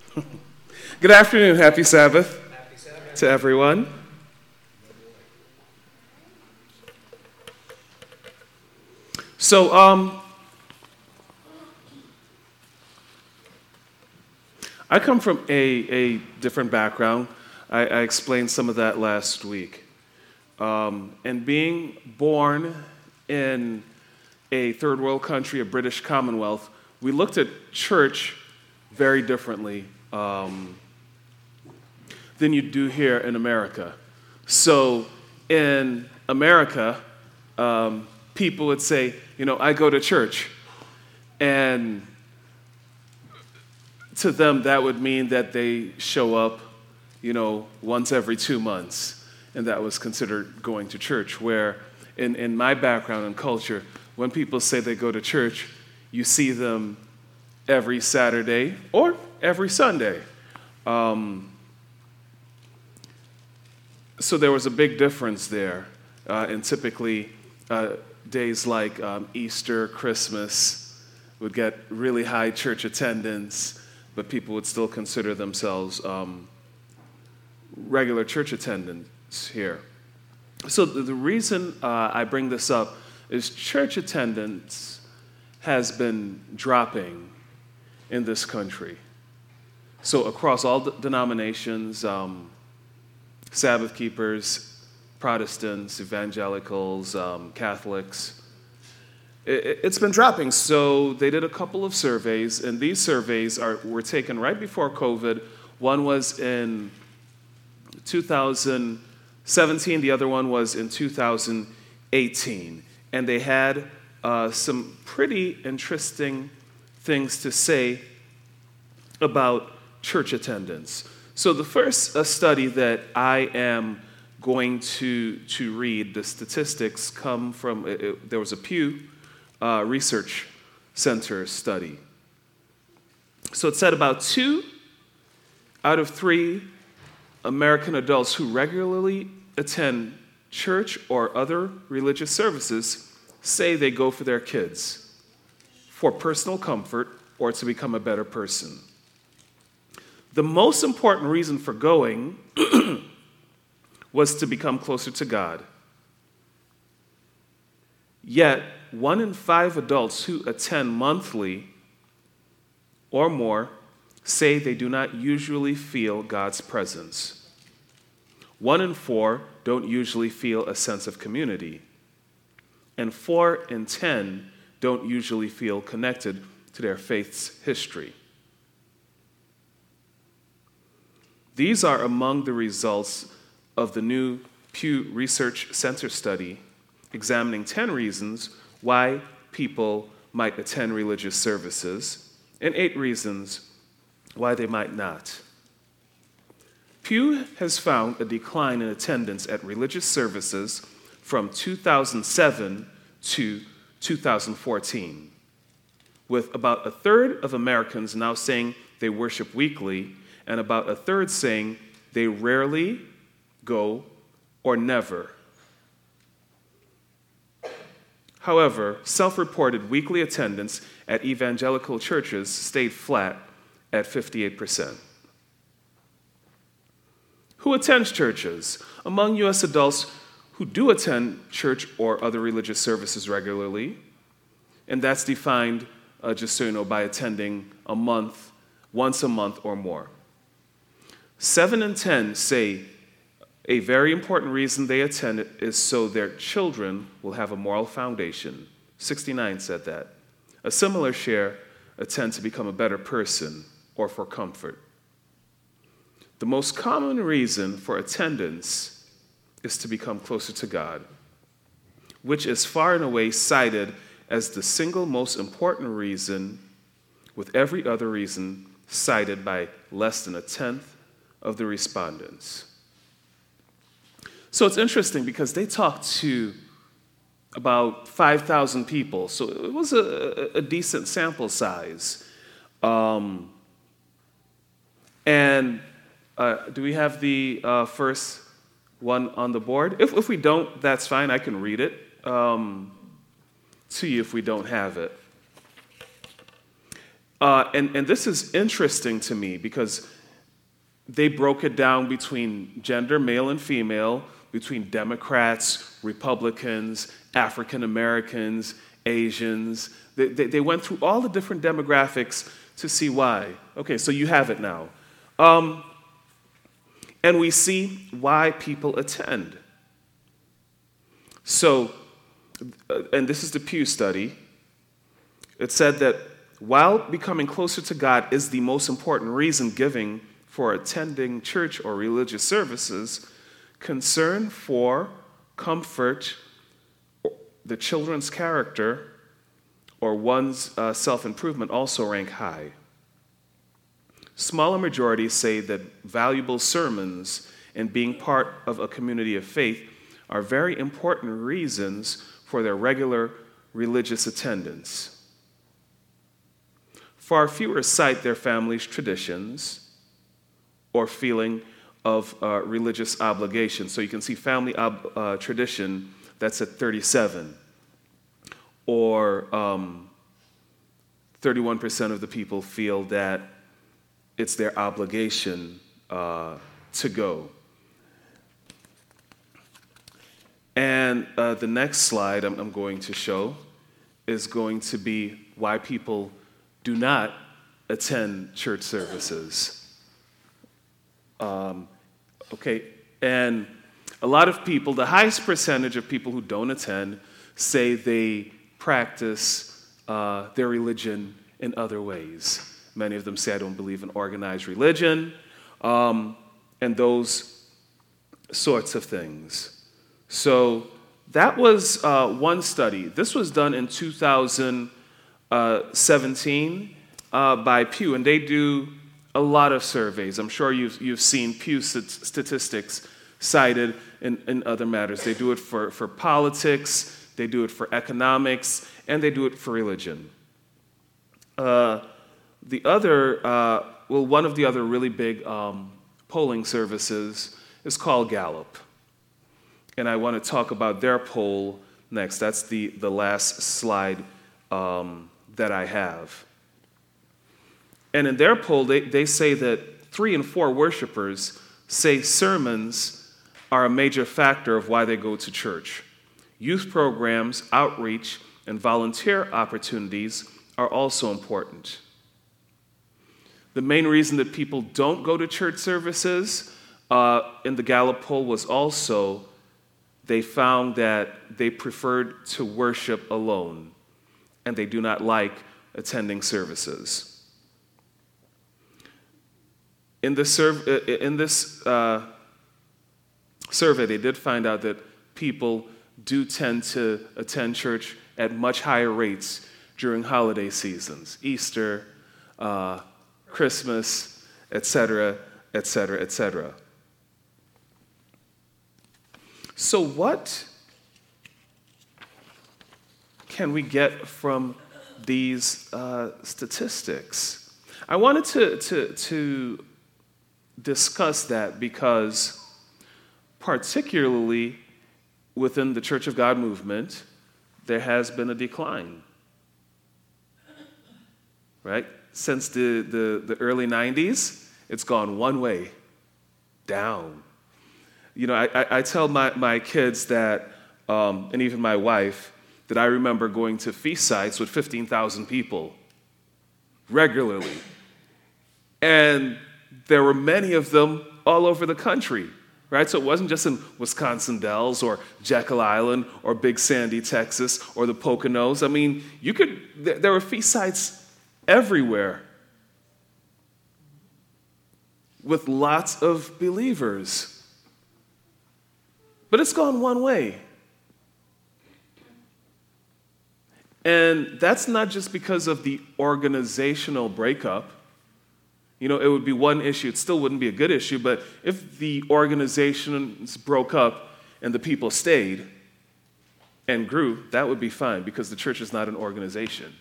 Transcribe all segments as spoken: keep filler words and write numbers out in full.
Good afternoon. Happy Sabbath, Happy Sabbath to everyone. So, um, I come from a, a different background. I, I explained some of that last week. Um, and being born in a third world country, a British Commonwealth, we looked at church very differently um, than you do here in America. So in America, um, people would say, you know, I go to church. And to them, that would mean that they show up, you know, once every two months. And that was considered going to church, where in, in my background and culture, when people say they go to church, you see them every Saturday or every Sunday. Um, so there was a big difference there. Uh, and typically, uh, days like um, Easter, Christmas would get really high church attendance, but people would still consider themselves um, regular church attendants here. So the, the reason uh, I bring this up is church attendance has been dropping in this country. So across all the denominations, um, Sabbath keepers, Protestants, evangelicals, um, Catholics, it, it's been dropping. So they did a couple of surveys, and these surveys are were taken right before COVID. One was in two thousand seventeen, the other one was in two thousand eighteen. And they had uh, some pretty interesting things to say about church attendance. So the first uh, study that I am going to, to read, the statistics come from, it, it, there was a Pew uh, Research Center study. So it said about two out of three American adults who regularly attend church or other religious services say they go for their kids, for personal comfort or to become a better person. The most important reason for going was to become closer to God. Yet, one in five adults who attend monthly or more say they do not usually feel God's presence. One in four don't usually feel a sense of community. And four in ten don't usually feel connected to their faith's history. These are among the results of the new Pew Research Center study examining ten reasons why people might attend religious services and eight reasons why they might not. Pew has found a decline in attendance at religious services from two thousand seven to two thousand fourteen, with about a third of Americans now saying they worship weekly and about a third saying they rarely go or never. However, self-reported weekly attendance at evangelical churches stayed flat at fifty-eight percent. Who attends churches? Among U S adults who do attend church or other religious services regularly, and that's defined, uh, just so you know, by attending a month, once a month or more. Seven in ten say a very important reason they attend is so their children will have a moral foundation. sixty-nine said that. A similar share attend to become a better person or for comfort. The most common reason for attendance is to become closer to God, which is far and away cited as the single most important reason, with every other reason cited by less than a tenth of the respondents. So it's interesting because they talked to about five thousand people, so it was a, a decent sample size. Um, and uh, do we have the uh, first one on the board? If, if we don't, that's fine. I can read it um, to you if we don't have it. Uh, and, and this is interesting to me because they broke it down between gender, male and female, between Democrats, Republicans, African Americans, Asians. They, they, they went through all the different demographics to see why. Okay, so you have it now. Um, and we see why people attend. So, uh, and this is the Pew study. It said that while becoming closer to God is the most important reason given for attending church or religious services, concern for comfort, the children's character, or one's uh, self-improvement also rank high. Smaller majorities say that valuable sermons and being part of a community of faith are very important reasons for their regular religious attendance. Far fewer cite their family's traditions or feeling of uh, religious obligation. So you can see family ob- uh, tradition, that's at thirty-seven. Or um, thirty-one percent of the people feel that it's their obligation uh, to go. And uh, the next slide I'm, I'm going to show is going to be why people do not attend church services. Um, okay, and a lot of people, the highest percentage of people who don't attend, say they practice uh, their religion in other ways. Many of them say, I don't believe in organized religion, um, and those sorts of things. So that was uh, one study. This was done in two thousand seventeen uh, by Pew, and they do a lot of surveys. I'm sure you've, you've seen Pew st- statistics cited in, in other matters. They do it for, for politics, they do it for economics, and they do it for religion. Uh, the other, uh, well, one of the other really big um, polling services is called Gallup. And I want to talk about their poll next. That's the, the last slide um, that I have. And in their poll, they, they say that three in four worshipers say sermons are a major factor of why they go to church. Youth programs, outreach, and volunteer opportunities are also important. The main reason that people don't go to church services uh, in the Gallup poll was also they found that they preferred to worship alone, and they do not like attending services. In this, serv- in this uh, survey, they did find out that people do tend to attend church at much higher rates during holiday seasons, Easter, uh, Christmas, et cetera, et cetera, et cetera. So what can we get from these uh, statistics? I wanted to, to, to discuss that because particularly within the Church of God movement, there has been a decline, right? Since the, the, the early nineties, it's gone one way, down. You know, I, I, I tell my, my kids that, um, and even my wife, that I remember going to feast sites with fifteen thousand people regularly. And there were many of them all over the country, right? So it wasn't just in Wisconsin Dells or Jekyll Island or Big Sandy, Texas, or the Poconos. I mean, you could, there were feast sites everywhere with lots of believers. But it's gone one way. And that's not just because of the organizational breakup. You know, it would be one issue. It still wouldn't be a good issue, but if the organizations broke up and the people stayed and grew, that would be fine because the church is not an organization.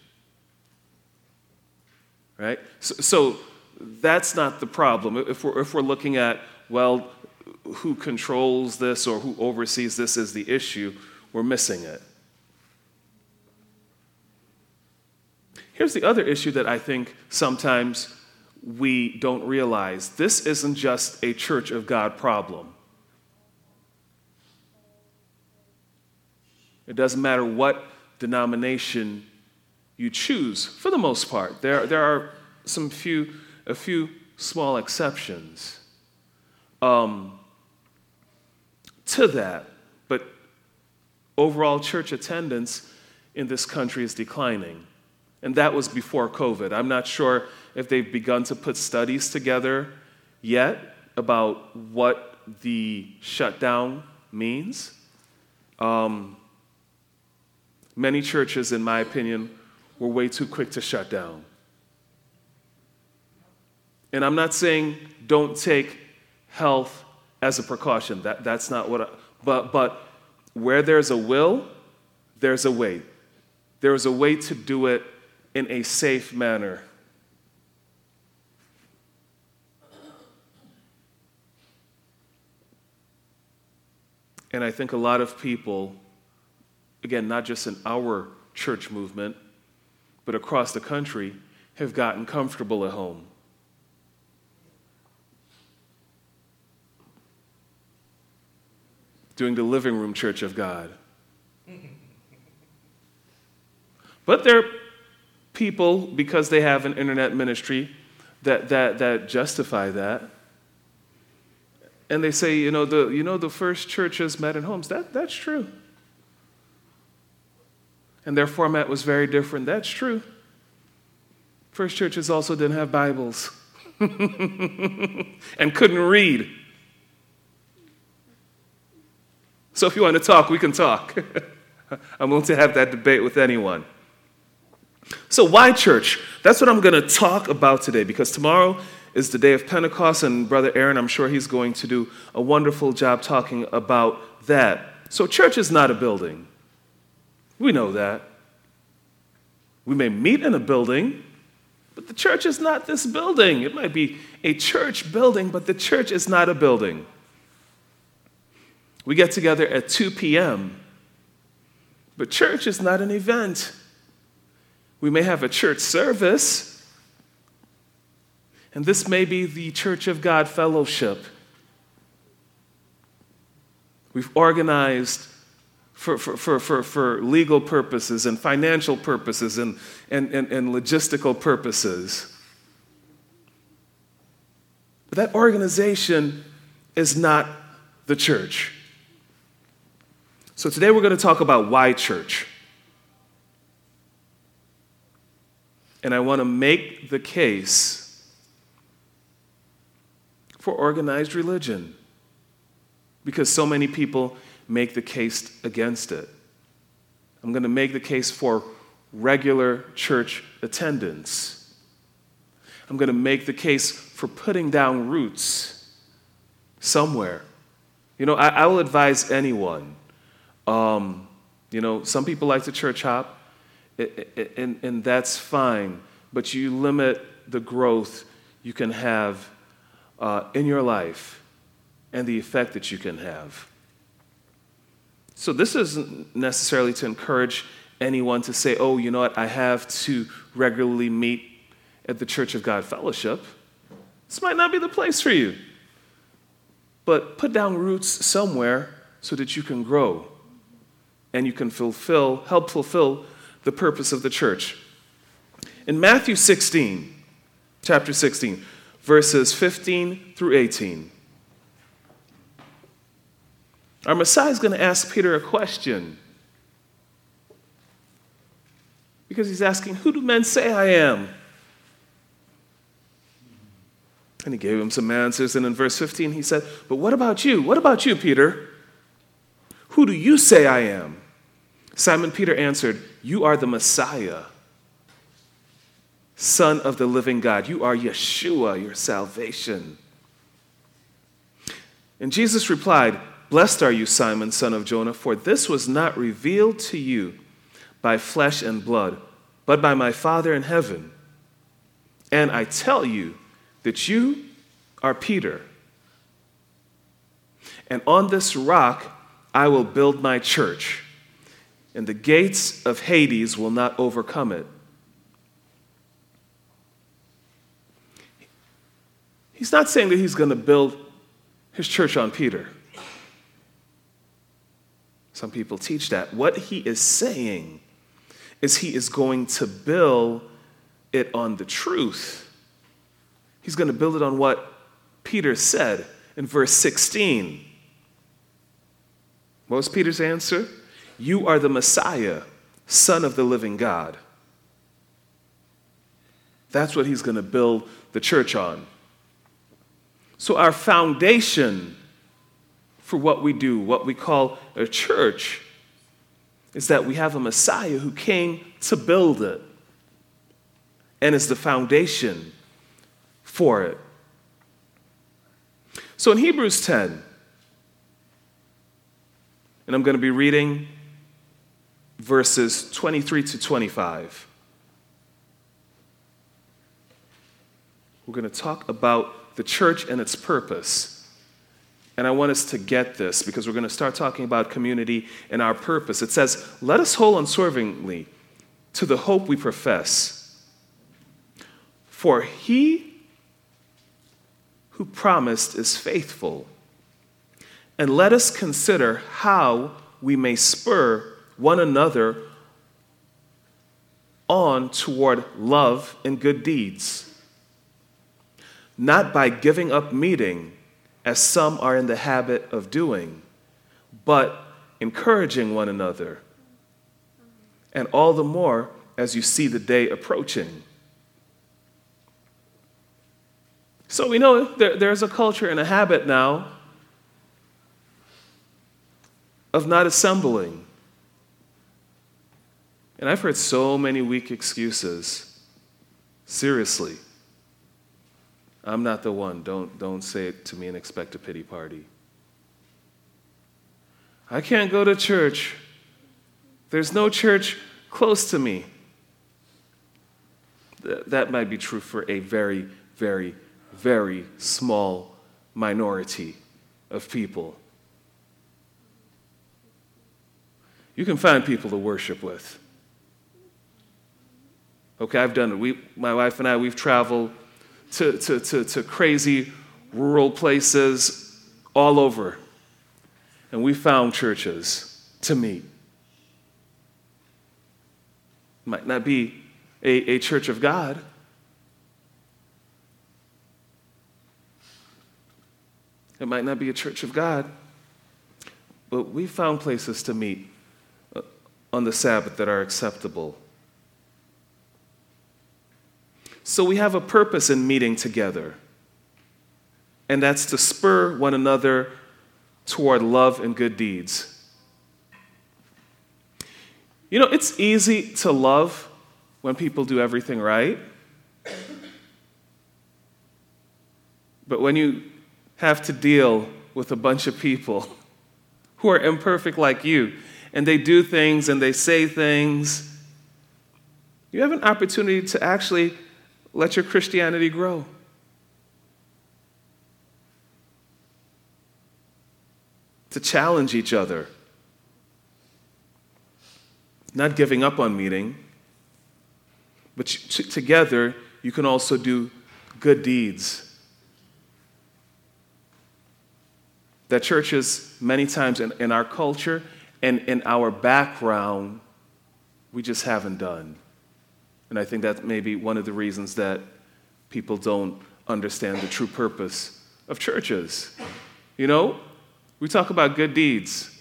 Right? So, so that's not the problem. If we're, if we're looking at, well, who controls this or who oversees this as the issue, we're missing it. here's the other issue that I think sometimes we don't realize. This isn't just a Church of God problem. It doesn't matter what denomination you choose, for the most part. There, there are some few, a few small exceptions um, to that, but overall church attendance in this country is declining. And that was before COVID. I'm not sure if they've begun to put studies together yet about what the shutdown means. Um, many churches, in my opinion, were way too quick to shut down. And I'm not saying don't take health as a precaution. That, that's not what I, but, but where there's a will, there's a way. There is a way to do it in a safe manner. And I think a lot of people, again, not just in our church movement, but across the country, have gotten comfortable at home. Doing the living room church of God. But there are people, because they have an internet ministry, that, that, that justify that. And they say, you know, the, you know, the first churches met in homes. That, that's true. And their format was very different. That's true. First churches also didn't have Bibles and couldn't read. So if you want to talk, we can talk. I'm willing to have that debate with anyone. So why church? That's what I'm going to talk about today, because tomorrow is the day of Pentecost, and Brother Aaron, I'm sure he's going to do a wonderful job talking about that. So church is not a building. We know that. We may meet in a building, but the church is not this building. It might be a church building, but the church is not a building. We get together at two p.m., but church is not an event. We may have a church service, and this may be the Church of God Fellowship. We've organized for, for, for, for, for legal purposes and financial purposes and, and, and, and logistical purposes. But that organization is not the church. So today we're going to talk about why church. And I want to make the case for organized religion, because so many people make the case against it. I'm going to make the case for regular church attendance. I'm going to make the case for putting down roots somewhere. You know, I, I will advise anyone. Um, you know, some people like to church hop. And, and that's fine, but you limit the growth you can have uh, in your life and the effect that you can have. So this isn't necessarily to encourage anyone to say, oh, you know what, I have to regularly meet at the Church of God Fellowship. This might not be the place for you, but put down roots somewhere so that you can grow and you can fulfill, help fulfill the purpose of the church. In Matthew sixteen, chapter sixteen, verses fifteen through eighteen, our Messiah is going to ask Peter a question. Because he's asking, who do men say I am? And he gave him some answers, and in verse fifteen he said, but what about you? What about you, Peter? Who do you say I am? Simon Peter answered, you are the Messiah, Son of the living God. You are Yeshua, your salvation. And Jesus replied, blessed are you, Simon, son of Jonah, for this was not revealed to you by flesh and blood, but by my Father in heaven. And I tell you that you are Peter, and on this rock I will build my church, and the gates of Hades will not overcome it. He's not saying that he's going to build his church on Peter. Some people teach that. What he is saying is he is going to build it on the truth. He's going to build it on what Peter said in verse sixteen. What was Peter's answer? You are the Messiah, Son of the living God. That's what he's going to build the church on. So our foundation for what we do, what we call a church, is that we have a Messiah who came to build it and is the foundation for it. So in Hebrews ten, and I'm going to be reading verses twenty-three to twenty-five. We're going to talk about the church and its purpose. And I want us to get this because we're going to start talking about community and our purpose. It says, let us hold unswervingly to the hope we profess. For he who promised is faithful. And let us consider how we may spur one another on toward love and good deeds, not by giving up meeting, as some are in the habit of doing, but encouraging one another, and all the more as you see the day approaching. So we know there, there's a culture and a habit now of not assembling. And I've heard so many weak excuses. Seriously. I'm not the one. Don't, don't say it to me and expect a pity party. I can't go to church. There's no church close to me. Th- that might be true for a very, very, very small minority of people. You can find people to worship with. Okay, I've done it. We, my wife and I, we've traveled to, to, to, to crazy rural places all over. And we found churches to meet. Might not be a, a church of God. It might not be a church of God. But we found places to meet on the Sabbath that are acceptable. So we have a purpose in meeting together, and that's to spur one another toward love and good deeds. You know, it's easy to love when people do everything right, but when you have to deal with a bunch of people who are imperfect like you, and they do things and they say things, you have an opportunity to actually let your Christianity grow. To challenge each other. Not giving up on meeting, but t- together you can also do good deeds. That churches, many times in, in our culture and in our background, we just haven't done. And I think that may be one of the reasons that people don't understand the true purpose of churches. You know, we talk about good deeds.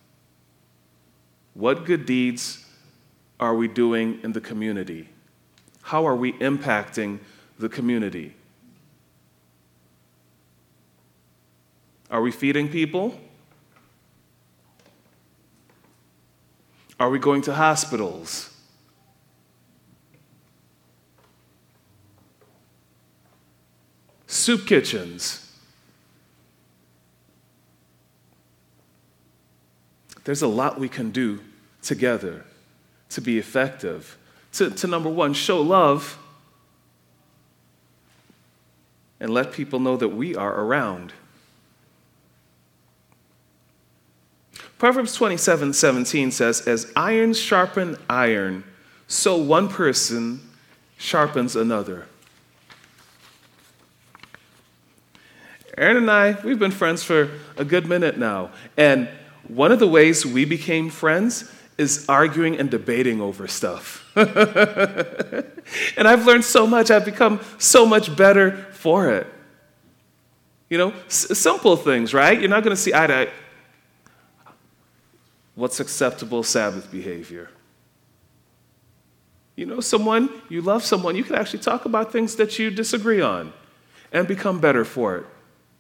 What good deeds are we doing in the community? How are we impacting the community? Are we feeding people? Are we going to hospitals? Soup kitchens. There's a lot we can do together to be effective. To, to number one, show love and let people know that we are around. Proverbs twenty-seven seventeen says, as iron sharpens iron, so one person sharpens another. Aaron and I, we've been friends for a good minute now. And one of the ways we became friends is arguing and debating over stuff. And I've learned so much. I've become so much better for it. You know, s- simple things, right? You're not going to see eye to eye. What's acceptable Sabbath behavior? You know someone, you love someone, you can actually talk about things that you disagree on and become better for it.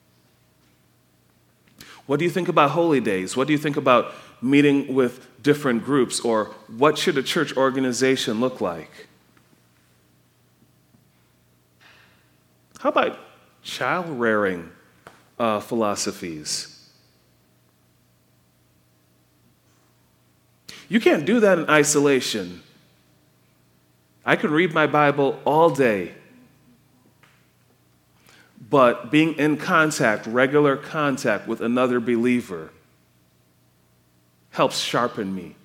What do you think about holy days? What do you think about meeting with different groups? Or what should a church organization look like? How about child-rearing uh, philosophies? You can't do that in isolation. I can read my Bible all day, but being in contact, regular contact with another believer helps sharpen me.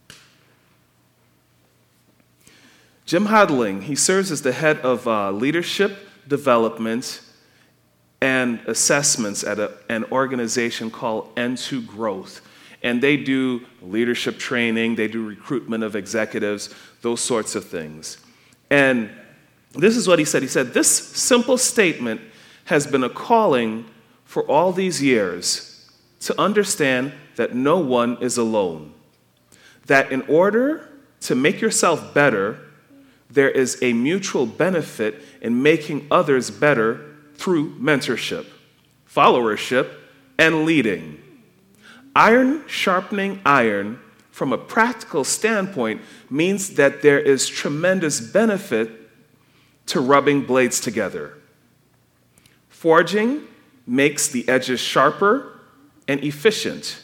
Jim Hodling, he serves as the head of uh, leadership development and assessments at a, an organization called N two Growth. And they do leadership training, they do recruitment of executives, those sorts of things. And this is what he said. He said, this simple statement has been a calling for all these years to understand that no one is alone. That in order to make yourself better, there is a mutual benefit in making others better through mentorship, followership, and leading. Iron sharpening iron, from a practical standpoint, means that there is tremendous benefit to rubbing blades together. Forging makes the edges sharper and efficient.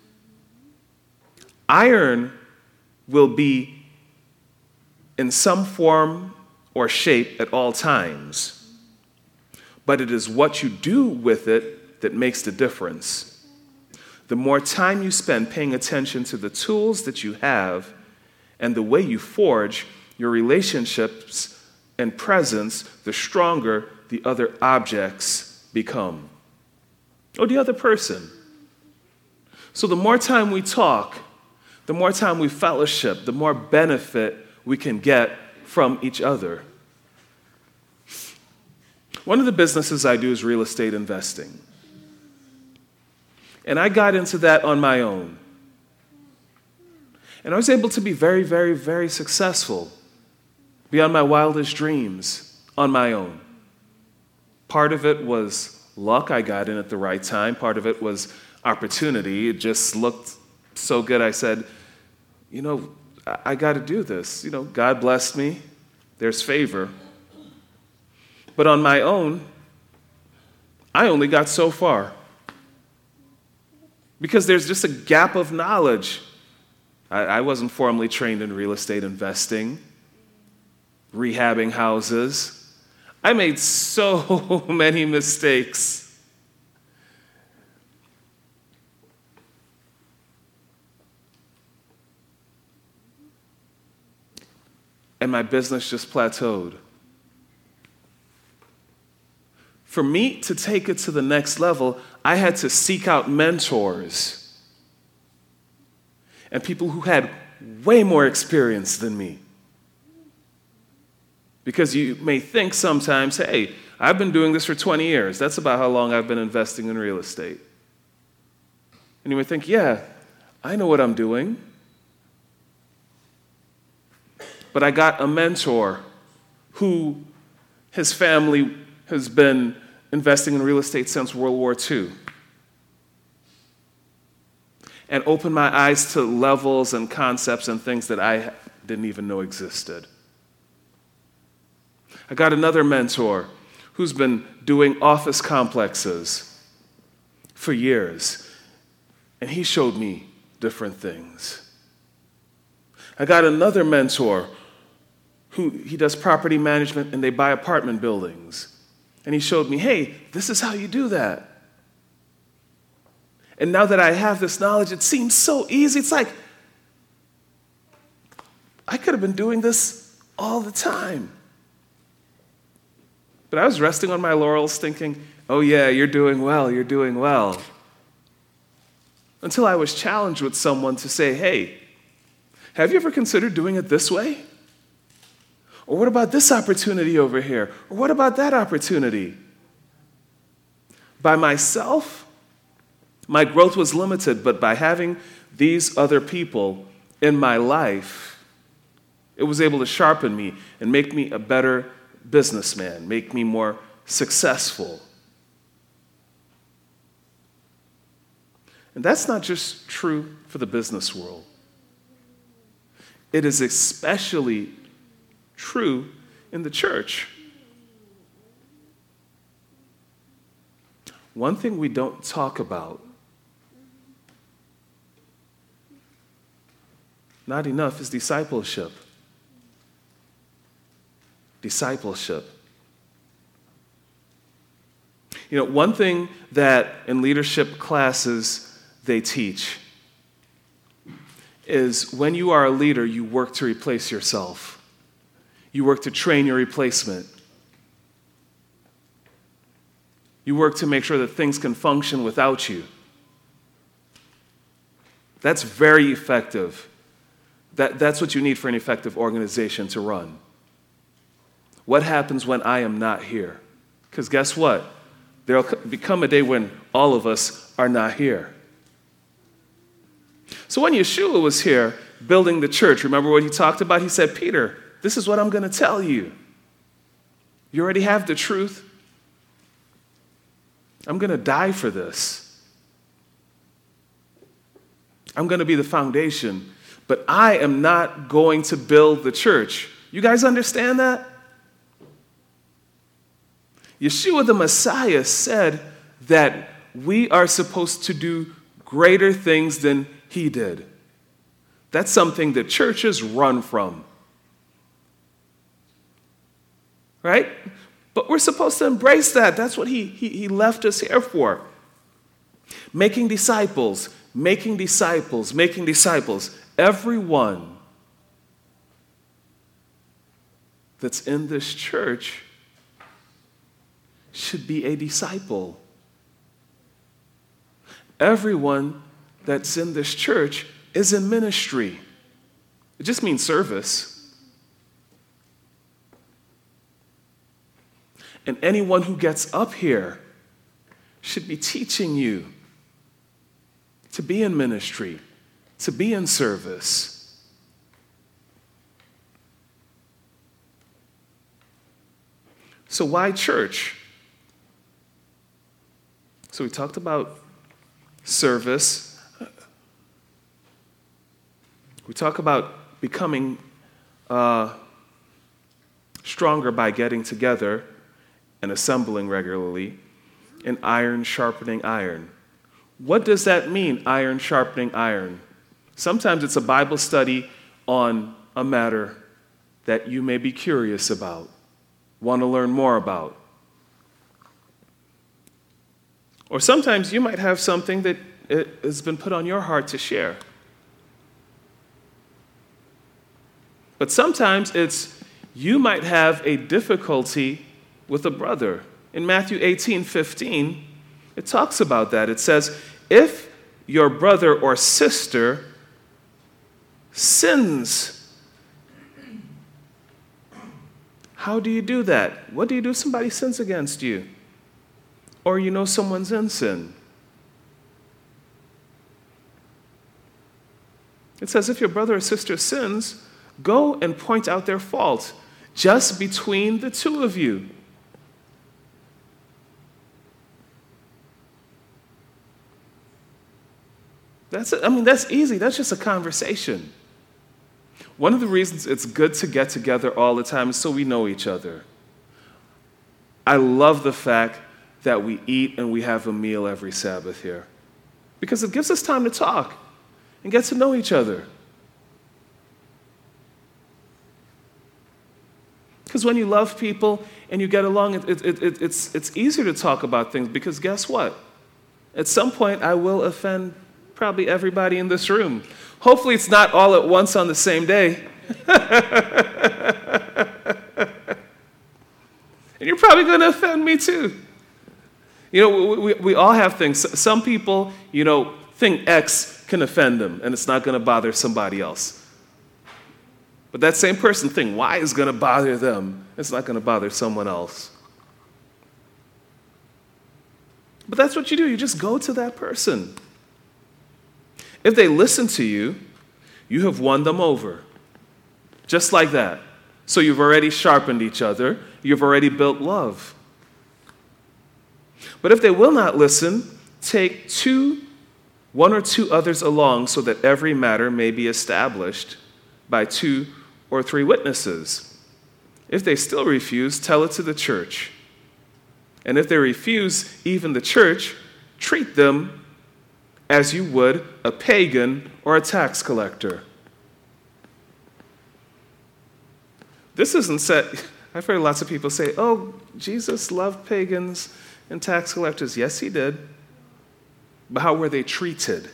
Iron will be in some form or shape at all times, but it is what you do with it that makes the difference. The more time you spend paying attention to the tools that you have and the way you forge your relationships and presence, the stronger the other objects become. Or the other person. So the more time we talk, the more time we fellowship, the more benefit we can get from each other. One of the businesses I do is real estate investing. And I got into that on my own. And I was able to be very, very, very successful beyond my wildest dreams on my own. Part of it was luck. I got in at the right time. Part of it was opportunity. It just looked so good. I said, you know, I, I got to do this. You know, God blessed me. There's favor. But on my own, I only got so far. Because there's just a gap of knowledge. I, I wasn't formally trained in real estate investing, rehabbing houses. I made so many mistakes. And my business just plateaued. For me to take it to the next level, I had to seek out mentors and people who had way more experience than me. Because you may think sometimes, hey, I've been doing this for twenty years. That's about how long I've been investing in real estate. And you may think, yeah, I know what I'm doing. But I got a mentor who his family has been investing in real estate since World War Two. And opened my eyes to levels and concepts and things that I didn't even know existed. I got another mentor who's been doing office complexes for years, and he showed me different things. I got another mentor who he does property management, and they buy apartment buildings. And he showed me, hey, this is how you do that. And now that I have this knowledge, it seems so easy. It's like, I could have been doing this all the time. But I was resting on my laurels thinking, Oh yeah, you're doing well, you're doing well. Until I was challenged with someone to say, hey, have you ever considered doing it this way? Or what about this opportunity over here? Or what about that opportunity? By myself, my growth was limited, but by having these other people in my life, it was able to sharpen me and make me a better businessman, make me more successful. And that's not just true for the business world. It is especially true in the church. One thing we don't talk about, not enough, is discipleship. Discipleship. You know, one thing that in leadership classes they teach is when you are a leader, you work to replace yourself. You work to train your replacement. You work to make sure that things can function without you. That's very effective. That, that's what you need for an effective organization to run. What happens when I am not here? Because guess what? There will become a day when all of us are not here. So when Yeshua was here building the church, remember what he talked about? He said, Peter, this is what I'm going to tell you. You already have the truth. I'm going to die for this. I'm going to be the foundation. But I am not going to build the church. You guys understand that? Yeshua the Messiah said that we are supposed to do greater things than he did. That's something that churches run from. Right? But we're supposed to embrace that. That's what he, he, he left us here for. Making disciples, making disciples, making disciples. Everyone that's in this church should be a disciple. Everyone that's in this church is in ministry. It just means service. And anyone who gets up here should be teaching you to be in ministry, to be in service. So why church? So we talked about service. We talk about becoming uh, stronger by getting together and assembling regularly, and iron sharpening iron. What does that mean, iron sharpening iron? Sometimes it's a Bible study on a matter that you may be curious about, want to learn more about. Or sometimes you might have something that has been put on your heart to share. But sometimes it's you might have a difficulty with a brother. In Matthew eighteen fifteen, it talks about that. It says, if your brother or sister sins, how do you do that? What do you do if somebody sins against you? Or you know someone's in sin? It says, if your brother or sister sins, go and point out their fault, just between the two of you. That's it. I mean, that's easy. That's just a conversation. One of the reasons it's good to get together all the time is so we know each other. I love the fact that we eat and we have a meal every Sabbath here, because it gives us time to talk and get to know each other. Because when you love people and you get along, it, it, it, it's, it's easier to talk about things, because guess what? At some point, I will offend probably everybody in this room. Hopefully it's not all at once on the same day. And you're probably going to offend me too. You know, we, we all have things. Some people, you know, think X can offend them and it's not going to bother somebody else. But that same person think Y is going to bother them. It's not going to bother someone else. But that's what you do. You just go to that person. If they listen to you, you have won them over. Just like that. So you've already sharpened each other. You've already built love. But if they will not listen, take two, one or two others along so that every matter may be established by two or three witnesses. If they still refuse, tell it to the church. And if they refuse even the church, treat them as you would a pagan or a tax collector. This isn't said. I've heard lots of people say, oh, Jesus loved pagans and tax collectors. Yes, he did. But how were they treated?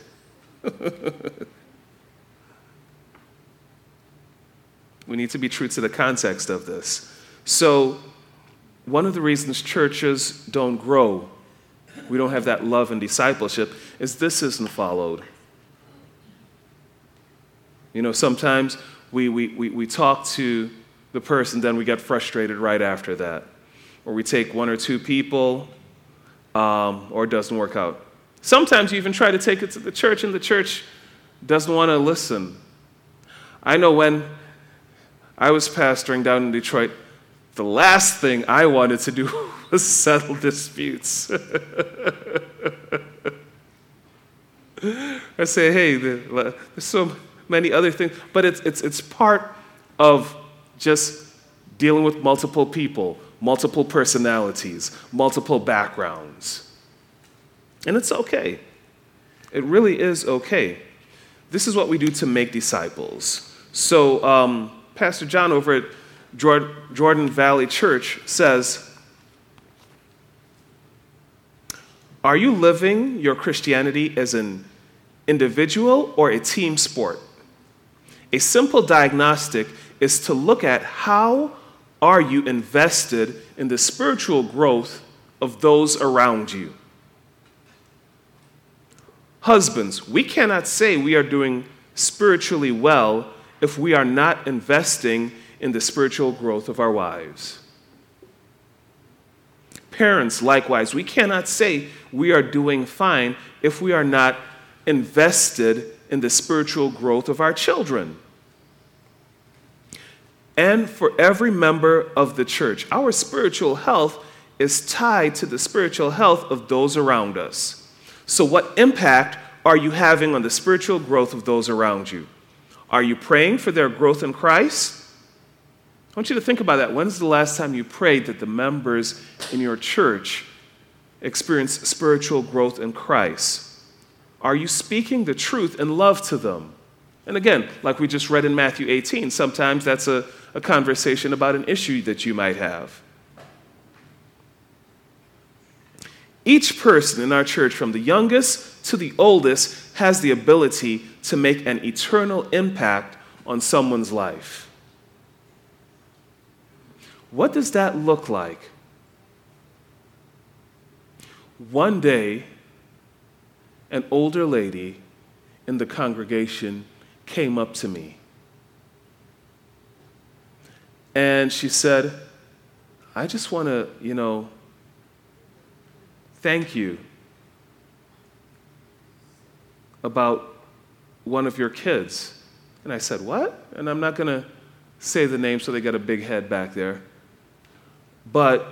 We need to be true to the context of this. So, one of the reasons churches don't grow, we don't have that love and discipleship, is this isn't followed. You know, sometimes we, we, we, we talk to the person, then we get frustrated right after that. Or we take one or two people, um, or it doesn't work out. Sometimes you even try to take it to the church, and the church doesn't want to listen. I know when I was pastoring down in Detroit, the last thing I wanted to do was settle disputes. I say, hey, there's so many other things, but it's, it's, it's part of just dealing with multiple people, multiple personalities, multiple backgrounds. And it's okay. It really is okay. This is what we do to make disciples. So um, Pastor John over at Jordan Valley Church says, are you living your Christianity as an individual or a team sport? A simple diagnostic is to look at how are you invested in the spiritual growth of those around you. Husbands, we cannot say we are doing spiritually well if we are not investing in the spiritual growth of our wives. Parents, likewise, we cannot say we are doing fine if we are not invested in the spiritual growth of our children. And for every member of the church, our spiritual health is tied to the spiritual health of those around us. So what impact are you having on the spiritual growth of those around you? Are you praying for their growth in Christ? I want you to think about that. When's the last time you prayed that the members in your church experience spiritual growth in Christ? Are you speaking the truth in love to them? And again, like we just read in Matthew eighteen, sometimes that's a, a conversation about an issue that you might have. Each person in our church, from the youngest to the oldest, has the ability to make an eternal impact on someone's life. What does that look like? One day, an older lady in the congregation came up to me. And she said, I just want to, you know, thank you about one of your kids. And I said, what? And I'm not going to say the name so they got a big head back there. But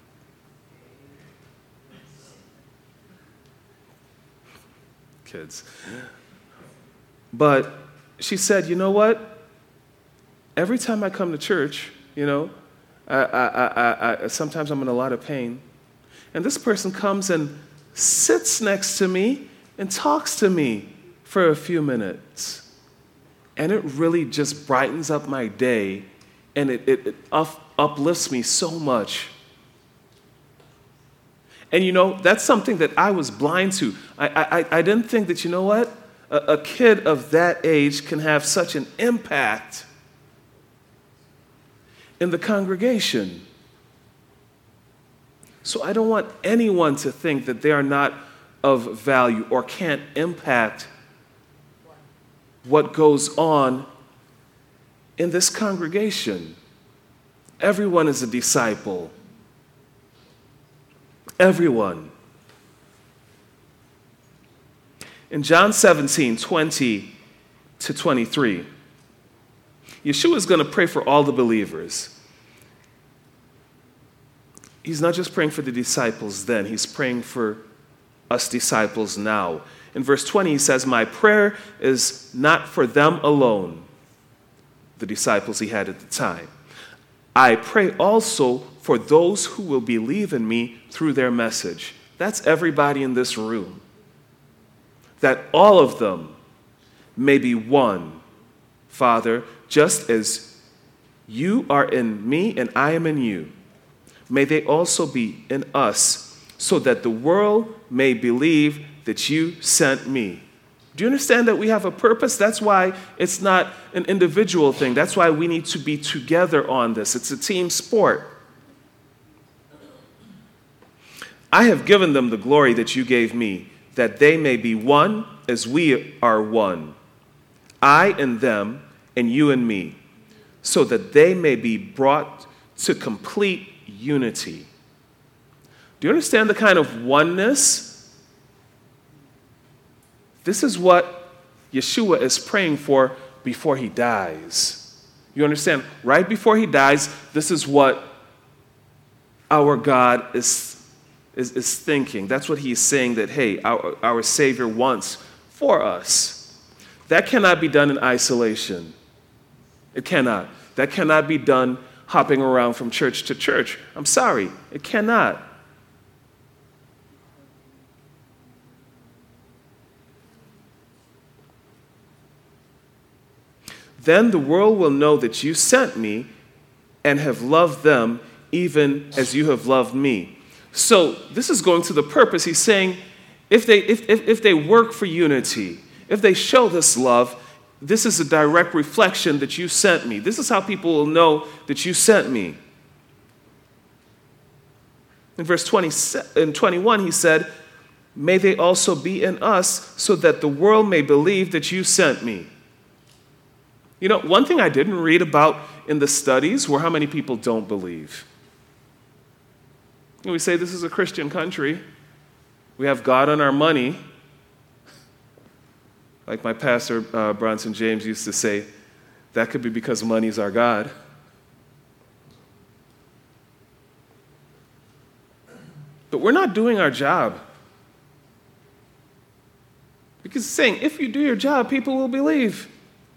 kids. But she said, you know what? Every time I come to church, you know, I, I, I, I, sometimes I'm in a lot of pain. And this person comes and sits next to me and talks to me for a few minutes. And it really just brightens up my day, and it, it, it up, uplifts me so much. And you know, that's something that I was blind to. I, I, I didn't think that, you know what? A, a kid of that age can have such an impact in the congregation. So I don't want anyone to think that they are not of value or can't impact what goes on in this congregation. Everyone is a disciple. Everyone. In John seventeen, twenty to twenty-three, Yeshua is going to pray for all the believers. He's not just praying for the disciples then, he's praying for us disciples now. In verse twenty, he says, "My prayer is not for them alone," the disciples he had at the time. "I pray also for those who will believe in me through their message." That's everybody in this room. "That all of them may be one, Father, just as you are in me and I am in you. May they also be in us, so that the world may believe that you sent me." Do you understand that we have a purpose? That's why it's not an individual thing. That's why we need to be together on this. It's a team sport. "I have given them the glory that you gave me, that they may be one as we are one. I and them, and you and me, so that they may be brought to complete unity." Do you understand the kind of oneness? This is what Yeshua is praying for before he dies. You understand? Right before he dies, this is what our God is, is, is thinking. That's what he's saying that, hey, our, our Savior wants for us. That cannot be done in isolation. It cannot. That cannot be done hopping around from church to church. I'm sorry, it cannot. "Then the world will know that you sent me and have loved them even as you have loved me." So this is going to the purpose. He's saying if they, if, if, if they work for unity, if they show this love, this is a direct reflection that you sent me. This is how people will know that you sent me. In verse twenty, in twenty-one, he said, "May they also be in us, so that the world may believe that you sent me." You know, one thing I didn't read about in the studies were how many people don't believe. We say this is a Christian country. We have God on our money. Like my pastor, uh, Bronson James, used to say, that could be because money's our God. But we're not doing our job. Because it's saying, if you do your job, people will believe.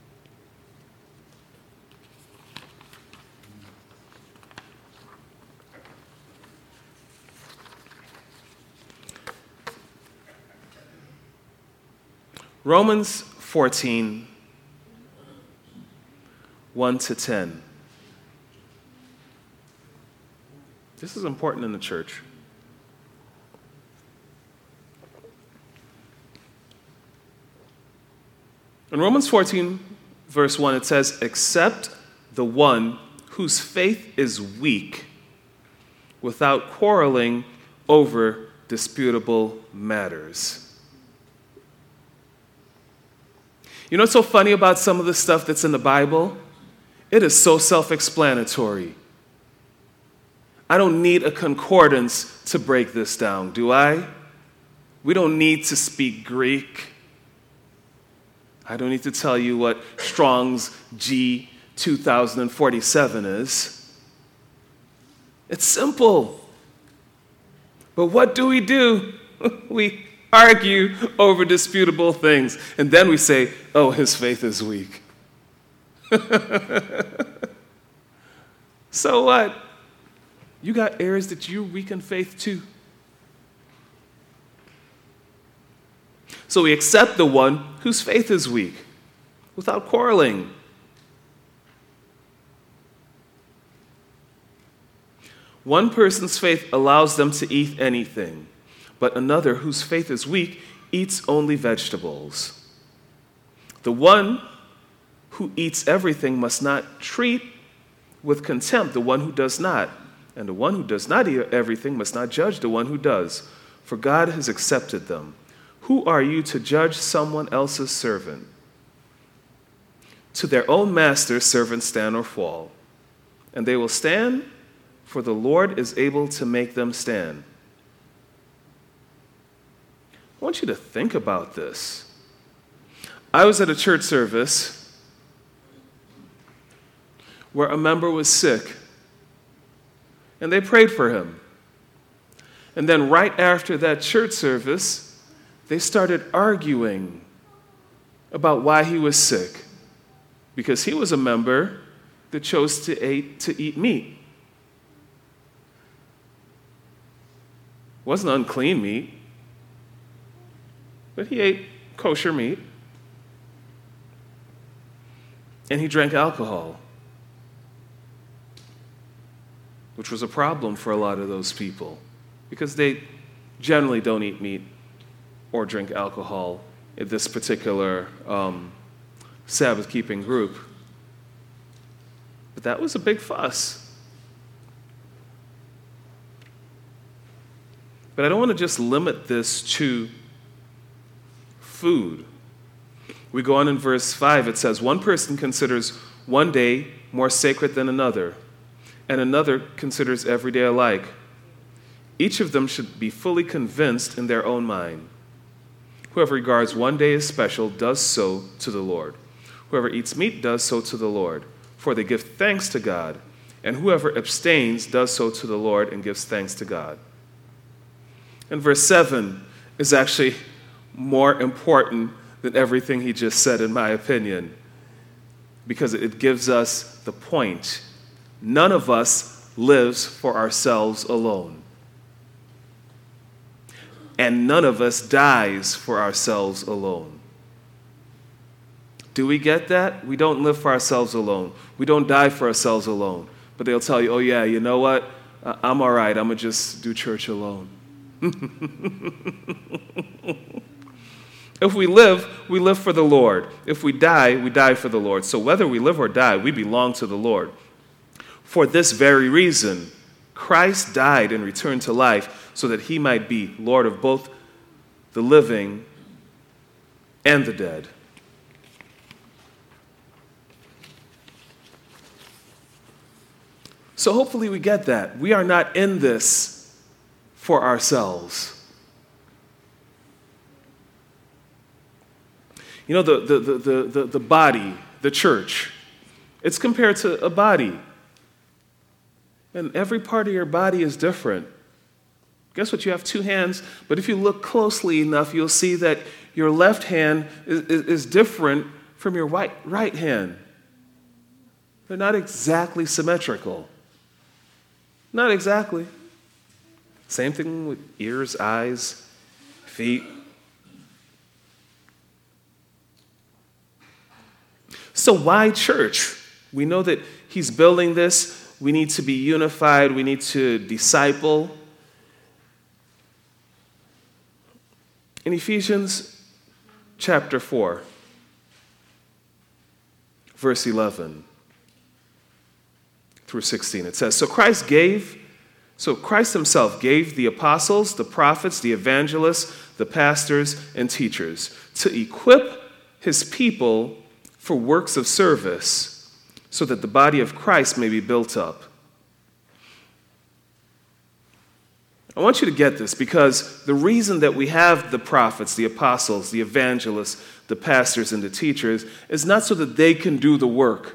Romans fourteen, one to ten. This is important in the church. In Romans fourteen, verse one, it says, "Except the one whose faith is weak, without quarreling over disputable matters." You know what's so funny about some of the stuff that's in the Bible? It is so self-explanatory. I don't need a concordance to break this down, do I? We don't need to speak Greek. I don't need to tell you what Strong's G two thousand forty-seven is. It's simple. But what do we do? We argue over disputable things. And then we say, oh, his faith is weak. So what? You got areas that you're weak in faith too. So we accept the one whose faith is weak without quarreling. One person's faith allows them to eat anything, but another whose faith is weak eats only vegetables. The one who eats everything must not treat with contempt the one who does not. And the one who does not eat everything must not judge the one who does, for God has accepted them. Who are you to judge someone else's servant? To their own master servants stand or fall, and they will stand, for the Lord is able to make them stand. I want you to think about this. I was at a church service where a member was sick, and they prayed for him. And then right after that church service, they started arguing about why he was sick, because he was a member that chose to eat, to eat meat. It wasn't unclean meat, but he ate kosher meat, and he drank alcohol, which was a problem for a lot of those people, because they generally don't eat meat or drink alcohol in this particular um, Sabbath-keeping group. But that was a big fuss. But I don't want to just limit this to food. We go on in verse five, it says, one person considers one day more sacred than another, and another considers every day alike. Each of them should be fully convinced in their own mind. Whoever regards one day as special does so to the Lord. Whoever eats meat does so to the Lord, for they give thanks to God. And whoever abstains does so to the Lord and gives thanks to God. And verse seven is actually more important than everything he just said, in my opinion, because it gives us the point. None of us lives for ourselves alone. And none of us dies for ourselves alone. Do we get that? We don't live for ourselves alone. We don't die for ourselves alone. But they'll tell you, oh yeah, you know what? Uh, I'm all right. I'm going to just do church alone. If we live, we live for the Lord. If we die, we die for the Lord. So whether we live or die, we belong to the Lord. For this very reason, Christ died and returned to life so that he might be Lord of both the living and the dead. So hopefully we get that. We are not in this for ourselves. You know, the, the, the, the, the body, the church, it's compared to a body. And every part of your body is different. Guess what? You have two hands, but if you look closely enough, you'll see that your left hand is, is, is different from your right, right hand. They're not exactly symmetrical. Not exactly. Same thing with ears, eyes, feet. So why church? We know that he's building this. We need to be unified. We need to disciple. In Ephesians chapter four, verse eleven through sixteen, it says, So Christ gave, so Christ himself gave the apostles, the prophets, the evangelists, the pastors, and teachers to equip his people for works of service, so that the body of Christ may be built up. I want you to get this, because the reason that we have the prophets, the apostles, the evangelists, the pastors, and the teachers is not so that they can do the work.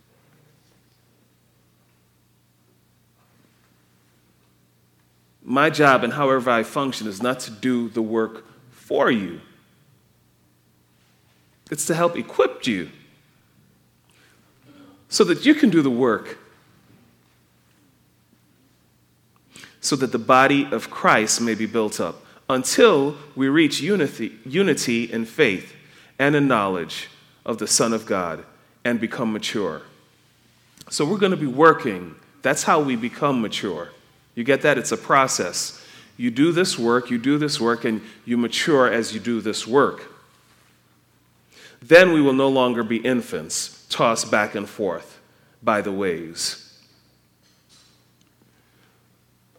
My job and however I function is not to do the work for you. It's to help equip you so that you can do the work, so that the body of Christ may be built up until we reach unity, unity in faith and in knowledge of the Son of God and become mature. So we're going to be working. That's how we become mature. You get that? It's a process. You do this work, you do this work, and you mature as you do this work. Then we will no longer be infants, tossed back and forth by the waves.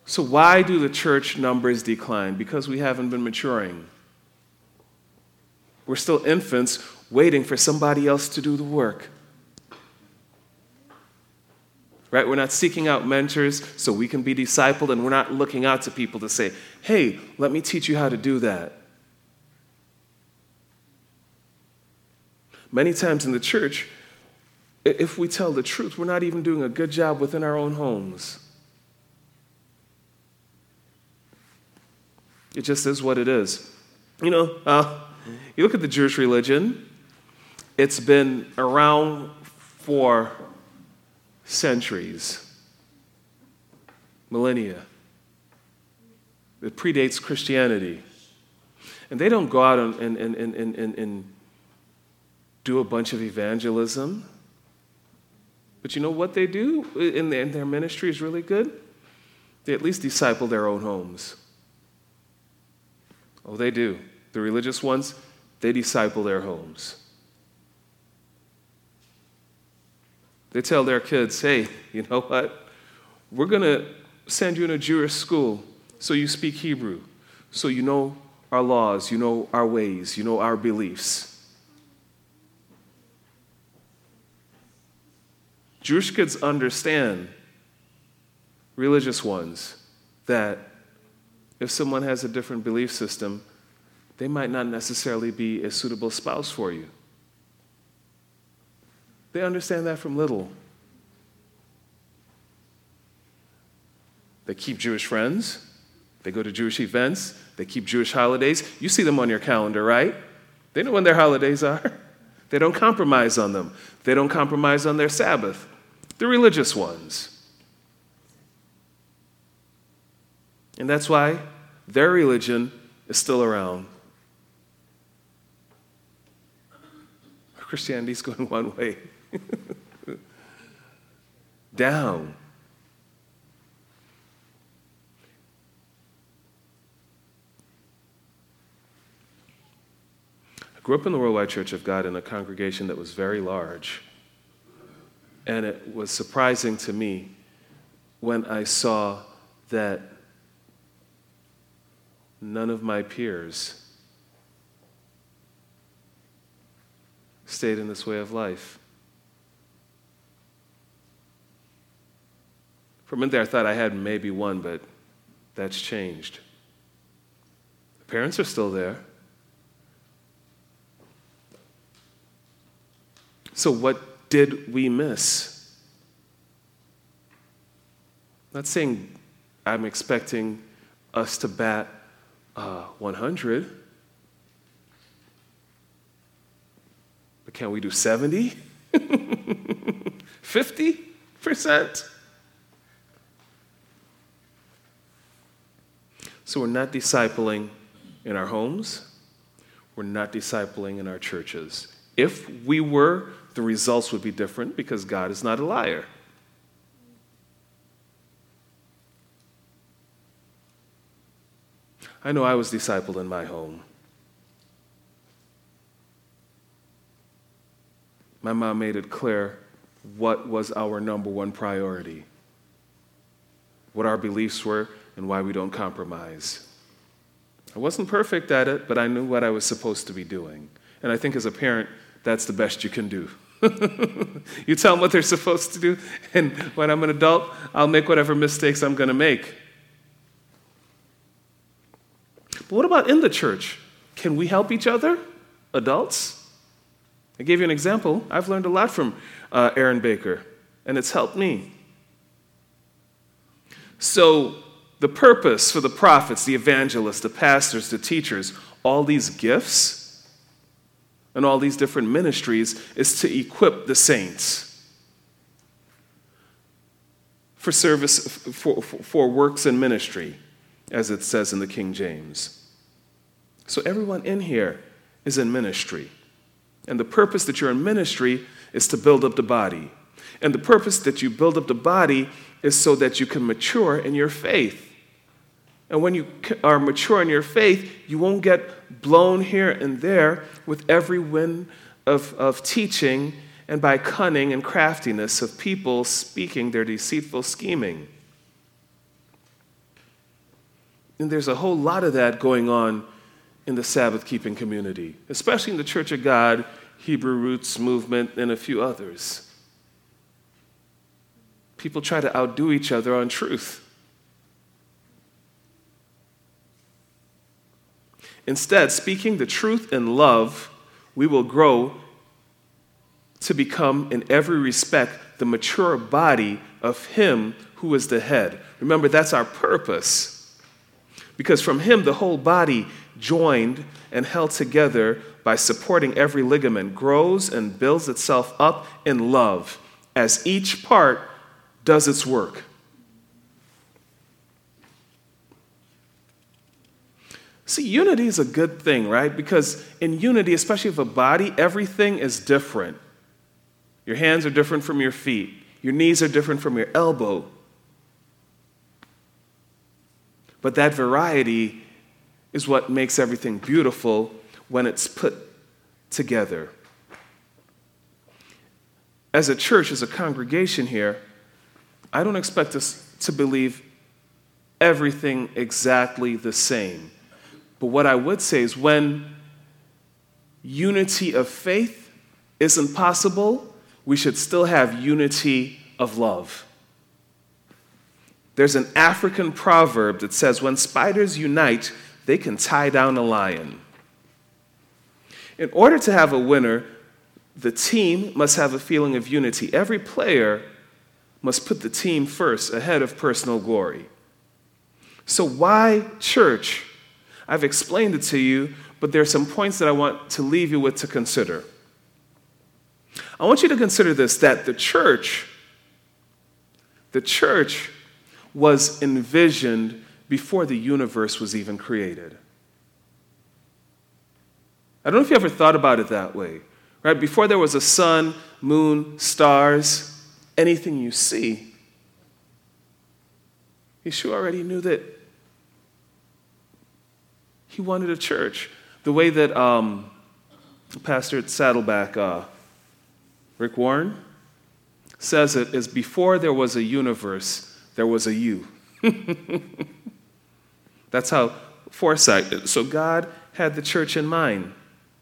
So why do the church numbers decline? Because we haven't been maturing. We're still infants waiting for somebody else to do the work. Right? We're not seeking out mentors so we can be discipled, and we're not looking out to people to say, hey, let me teach you how to do that. Many times in the church, if we tell the truth, we're not even doing a good job within our own homes. It just is what it is. You know, uh, you look at the Jewish religion, it's been around for centuries, millennia. It predates Christianity. And they don't go out and, and, and, and, and, and do a bunch of evangelism. But you know what they do in their, in their ministry is really good? They at least disciple their own homes. Oh, they do. The religious ones, they disciple their homes. They tell their kids, hey, you know what? We're going to send you in a Jewish school so you speak Hebrew, so you know our laws, you know our ways, you know our beliefs. Jewish kids understand, religious ones, that if someone has a different belief system, they might not necessarily be a suitable spouse for you. They understand that from little. They keep Jewish friends. They go to Jewish events. They keep Jewish holidays. You see them on your calendar, right? They know when their holidays are. They don't compromise on them. They don't compromise on their Sabbath. The religious ones. And that's why their religion is still around. Christianity's going one way. Down. I grew up in the Worldwide Church of God in a congregation that was very large. And it was surprising to me when I saw that none of my peers stayed in this way of life. For a minute there, I thought I had maybe one, but that's changed. The parents are still there. So what did we miss? I'm not saying I'm expecting us to bat uh, one hundred. But can we do seventy? fifty percent? So we're not discipling in our homes. We're not discipling in our churches. If we were, the results would be different because God is not a liar. I know I was discipled in my home. My mom made it clear what was our number one priority, what our beliefs were, and why we don't compromise. I wasn't perfect at it, but I knew what I was supposed to be doing. And I think as a parent, that's the best you can do. You tell them what they're supposed to do, and when I'm an adult, I'll make whatever mistakes I'm going to make. But what about in the church? Can we help each other, adults? I gave you an example. I've learned a lot from uh, Aaron Baker, and it's helped me. So the purpose for the prophets, the evangelists, the pastors, the teachers, all these gifts and all these different ministries is to equip the saints for service, for, for, for works and ministry, as it says in the King James. So everyone in here is in ministry. And the purpose that you're in ministry is to build up the body. And the purpose that you build up the body is so that you can mature in your faith. And when you are mature in your faith, you won't get blown here and there with every wind of, of teaching and by cunning and craftiness of people speaking their deceitful scheming. And there's a whole lot of that going on in the Sabbath-keeping community, especially in the Church of God, Hebrew Roots movement, and a few others. People try to outdo each other on truth. Instead, speaking the truth in love, we will grow to become, in every respect, the mature body of Him who is the head. Remember, that's our purpose. Because from Him, the whole body, joined and held together by supporting every ligament, grows and builds itself up in love as each part does its work. See, unity is a good thing, right? Because in unity, especially of a body, everything is different. Your hands are different from your feet. Your knees are different from your elbow. But that variety is what makes everything beautiful when it's put together. As a church, as a congregation here, I don't expect us to believe everything exactly the same. But what I would say is when unity of faith isn't possible, we should still have unity of love. There's an African proverb that says, when spiders unite, they can tie down a lion. In order to have a winner, the team must have a feeling of unity. Every player must put the team first, ahead of personal glory. So why church? I've explained it to you, but there are some points that I want to leave you with to consider. I want you to consider this, that the church, the church was envisioned before the universe was even created. I don't know if you ever thought about it that way, right? Before there was a sun, moon, stars, anything you see, Yeshua already knew that He wanted a church. The way that um, Pastor at Saddleback, uh, Rick Warren, says it is before there was a universe, there was a you. That's how foresight is. So God had the church in mind.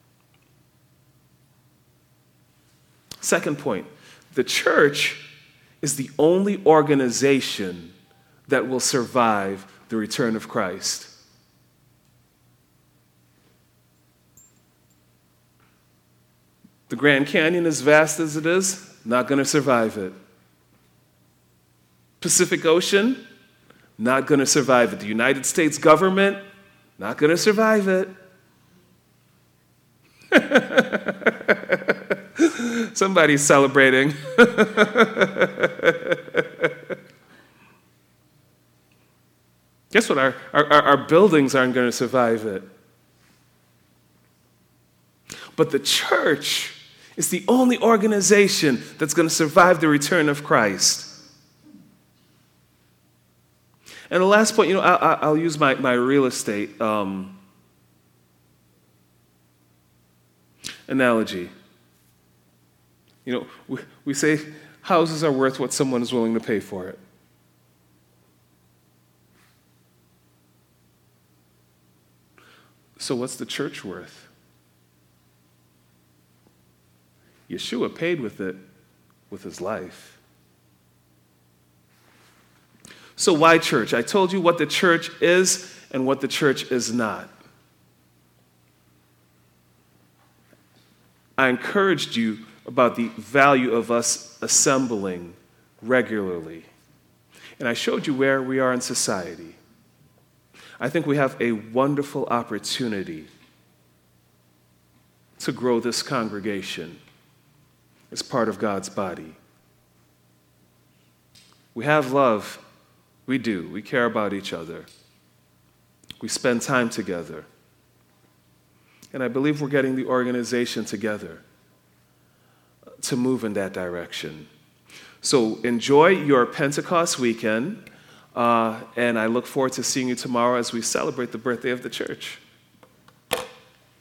Second point, the church is the only organization that will survive the return of Christ. The Grand Canyon, as vast as it is, not going to survive it. Pacific Ocean, not going to survive it. The United States government, not going to survive it. Somebody's celebrating. Guess what? Our, our, our buildings aren't going to survive it. But the church is the only organization that's going to survive the return of Christ. And the last point, you know, I'll, I'll use my, my real estate um, analogy. You know, we, we say houses are worth what someone is willing to pay for it. So what's the church worth? Yeshua paid with it with his life. So why church? I told you what the church is and what the church is not. I encouraged you about the value of us assembling regularly. And I showed you where we are in society. I think we have a wonderful opportunity to grow this congregation as part of God's body. We have love. We do. We care about each other. We spend time together. And I believe we're getting the organization together to move in that direction. So enjoy your Pentecost weekend, uh, and I look forward to seeing you tomorrow as we celebrate the birthday of the church.